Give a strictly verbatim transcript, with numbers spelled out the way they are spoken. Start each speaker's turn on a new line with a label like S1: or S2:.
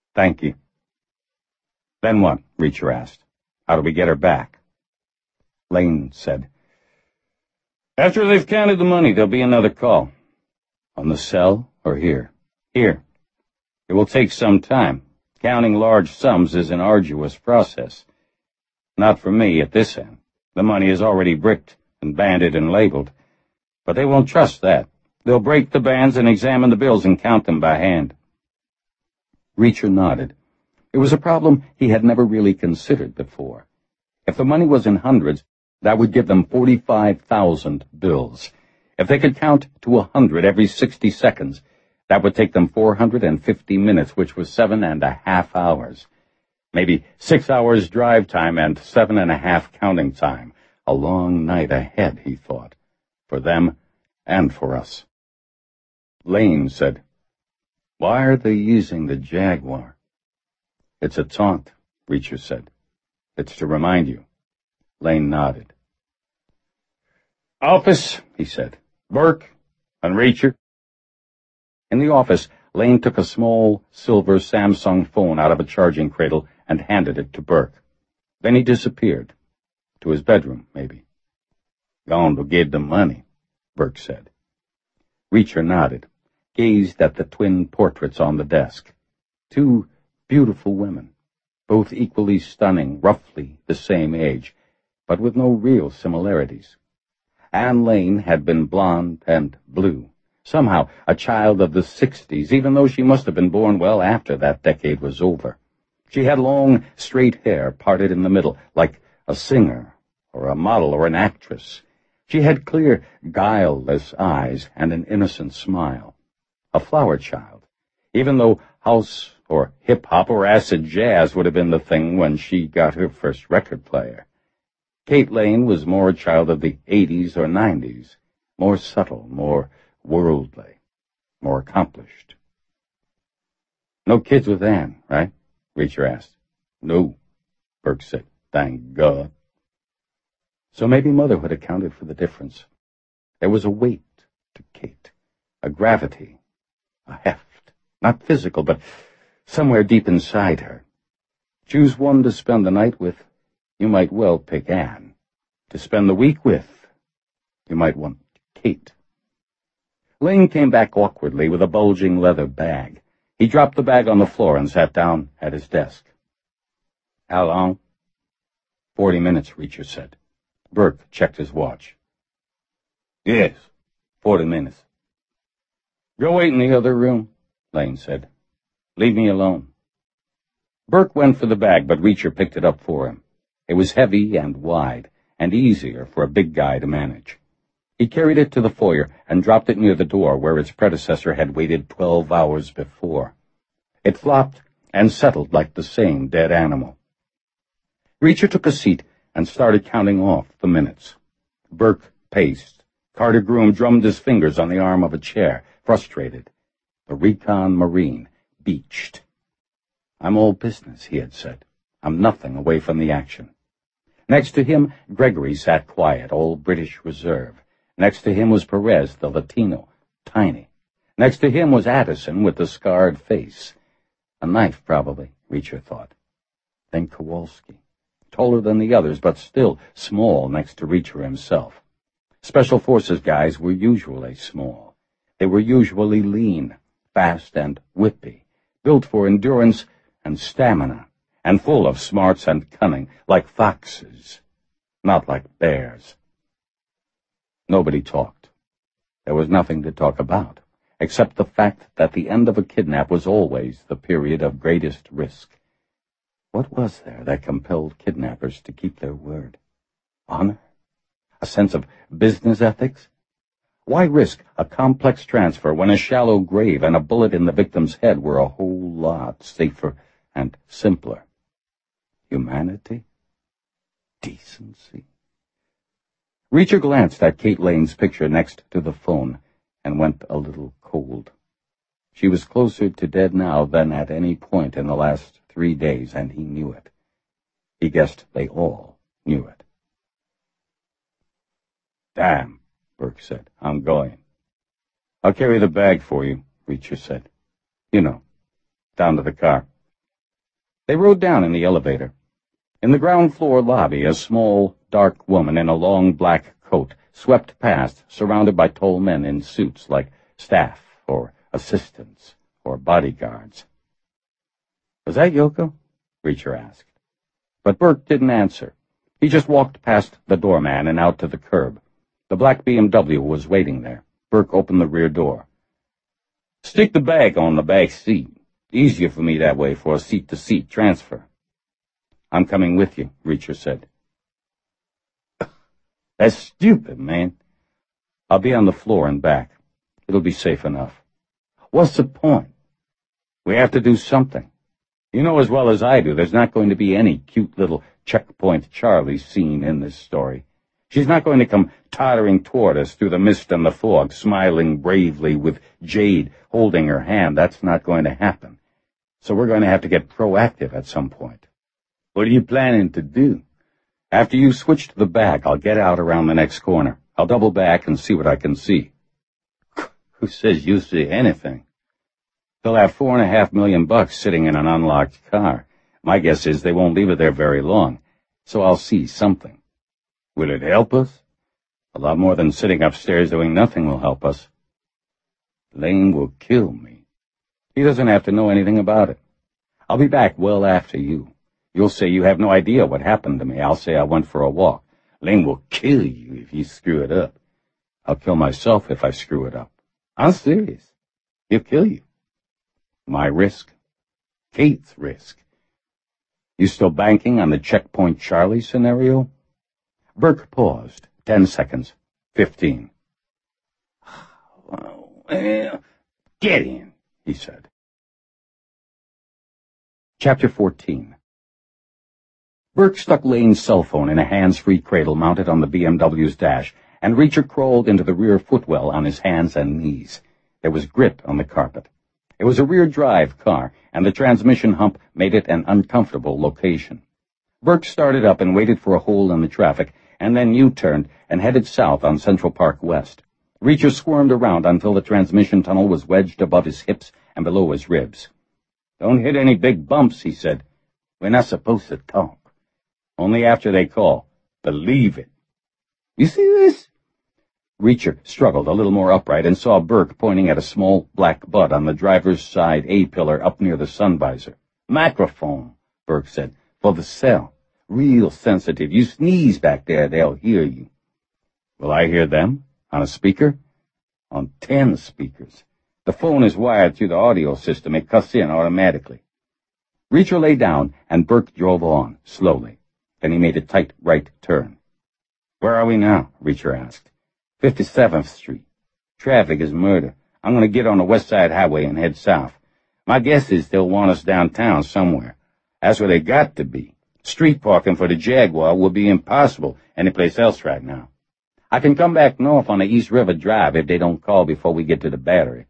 S1: Thank you. Then what? Reacher asked. How do we get her back? Lane said, After they've counted the money, there'll be another call. On the cell or here? Here. It will take some time. Counting large sums is an arduous process. Not for me at this end. The money is already bricked and banded and labeled. But they won't trust that. They'll break the bands and examine the bills and count them by hand. Reacher nodded. It was a problem he had never really considered before. If the money was in hundreds, that would give them forty-five thousand bills. If they could count to a hundred every sixty seconds, that would take them four hundred and fifty minutes, which was seven and a half hours. Maybe six hours drive time and seven and a half counting time. A long night ahead, he thought, for them and for us. Lane said, Why are they using the Jaguar? It's a taunt, Reacher said. It's to remind you. Lane nodded. Office, he said. Burke and Reacher. In the office, Lane took a small silver Samsung phone out of a charging cradle and handed it to Burke. Then he disappeared. To his bedroom, maybe. Gone to get the money, Burke said. Reacher nodded, gazed at the twin portraits on the desk. Two beautiful women, both equally stunning, roughly the same age, but with no real similarities. Anne Lane had been blonde and blue, somehow a child of the sixties, even though she must have been born well after that decade was over. She had long, straight hair parted in the middle, like a singer or a model or an actress. She had clear, guileless eyes and an innocent smile. A flower child, even though house or hip-hop or acid jazz would have been the thing when she got her first record player. Kate Lane was more a child of the eighties or nineties, more subtle, more worldly, more accomplished. No kids with Anne, right? Reacher asked. No, Burke said. Thank God. So maybe motherhood accounted for the difference. There was a weight to Kate, a gravity, a heft, not physical, but somewhere deep inside her. Choose one to spend the night with, you might well pick Anne. To spend the week with, you might want Kate. Lane came back awkwardly with a bulging leather bag. He dropped the bag on the floor and sat down at his desk. How long? Forty minutes, Reacher said. Burke checked his watch. Yes, forty minutes. Go wait in the other room, Lane said. Leave me alone. Burke went for the bag, but Reacher picked it up for him. It was heavy and wide, and easier for a big guy to manage. He carried it to the foyer and dropped it near the door where its predecessor had waited twelve hours before. It flopped and settled like the same dead animal. Reacher took a seat and started counting off the minutes. Burke paced. Carter Groom drummed his fingers on the arm of a chair, frustrated. The Recon Marine beached. I'm all business, he had said. I'm nothing away from the action. Next to him, Gregory sat quiet, all British Reserve. Next to him was Perez, the Latino, tiny. Next to him was Addison with the scarred face. A knife, probably, Reacher thought. Then Kowalski, taller than the others, but still small next to Reacher himself. Special Forces guys were usually small. They were usually lean, fast, and whippy, built for endurance and stamina, and full of smarts and cunning, like foxes, not like bears. Nobody talked. There was nothing to talk about, except the fact that the end of a kidnap was always the period of greatest risk. What was there that compelled kidnappers to keep their word? Honor? A sense of business ethics? Why risk a complex transfer when a shallow grave and a bullet in the victim's head were a whole lot safer and simpler? Humanity? Decency? Reacher glanced at Kate Lane's picture next to the phone and went a little cold. She was closer to dead now than at any point in the last three days, and he knew it. He guessed they all knew it. Damn, Burke said. I'm going. I'll carry the bag for you, Reacher said. You know, down to the car. They rode down in the elevator. In the ground floor lobby, a small, dark woman in a long black coat swept past, surrounded by tall men in suits like staff or assistants or bodyguards. "Was that Yoko?" Reacher asked. But Burke didn't answer. He just walked past the doorman and out to the curb. The black B M W was waiting there. Burke opened the rear door. "Stick the bag on the back seat. Easier for me that way for a seat-to-seat transfer." "I'm coming with you," Reacher said. "That's stupid, man." "I'll be on the floor and back. It'll be safe enough." "What's the point?" "We have to do something. You know as well as I do there's not going to be any cute little Checkpoint Charlie scene in this story. She's not going to come tottering toward us through the mist and the fog, smiling bravely with Jade holding her hand. That's not going to happen. So we're going to have to get proactive at some point." "What are you planning to do?" "After you switch to the back, I'll get out around the next corner. I'll double back and see what I can see." "Who says you see anything?" "They'll have four and a half million bucks sitting in an unlocked car. My guess is they won't leave it there very long, so I'll see something." "Will it help us?" "A lot more than sitting upstairs doing nothing will help us." "Lane will kill me." "He doesn't have to know anything about it. I'll be back well after you. You'll say you have no idea what happened to me. I'll say I went for a walk. Lane will kill you if you screw it up." "I'll kill myself if I screw it up." "I'm serious. He'll kill you." "My risk?" "Kate's risk." "You still banking on the Checkpoint Charlie scenario?" Burke paused. Ten seconds. Fifteen. "Well, get in," he said. Chapter fourteen. Burke stuck Lane's cell phone in a hands-free cradle mounted on the B M W's dash, and Reacher crawled into the rear footwell on his hands and knees. There was grit on the carpet. It was a rear-drive car, and the transmission hump made it an uncomfortable location. Burke started up and waited for a hole in the traffic, and then U-turned and headed south on Central Park West. Reacher squirmed around until the transmission tunnel was wedged above his hips and below his ribs. "Don't hit any big bumps," he said. "We're not supposed to talk. Only after they call. Believe it. You see this?" Reacher struggled a little more upright and saw Burke pointing at a small black butt on the driver's side A-pillar up near the sun visor. "Microphone," Burke said, "for the cell. Real sensitive. You sneeze back there, they'll hear you." "Will I hear them? On a speaker?" "On ten speakers. The phone is wired through the audio system. It cuts in automatically." Reacher lay down, and Burke drove on, slowly. Then he made a tight right turn. "Where are we now?" Reacher asked. fifty-seventh Street. Traffic is murder. I'm going to get on the West Side Highway and head south. My guess is they'll want us downtown somewhere. That's where they got to be. Street parking for the Jaguar will be impossible anyplace else right now. I can come back north on the East River Drive if they don't call before we get to the Battery.